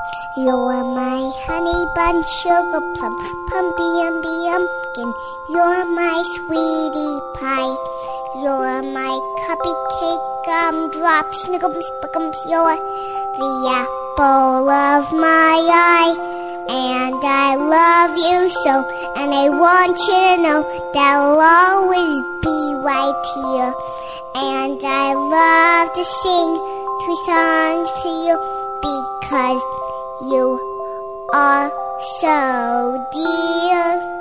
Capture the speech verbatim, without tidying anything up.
You're my honey bun, sugar plum, pumpy umby umpkin. You're my sweetie pie. You're my cupcake, gumdrop, snickums, spickums. You're the apple of my eye. And I love you so, and I want you to know that I'll always be right here. And I love to sing three songs to you because you are so dear.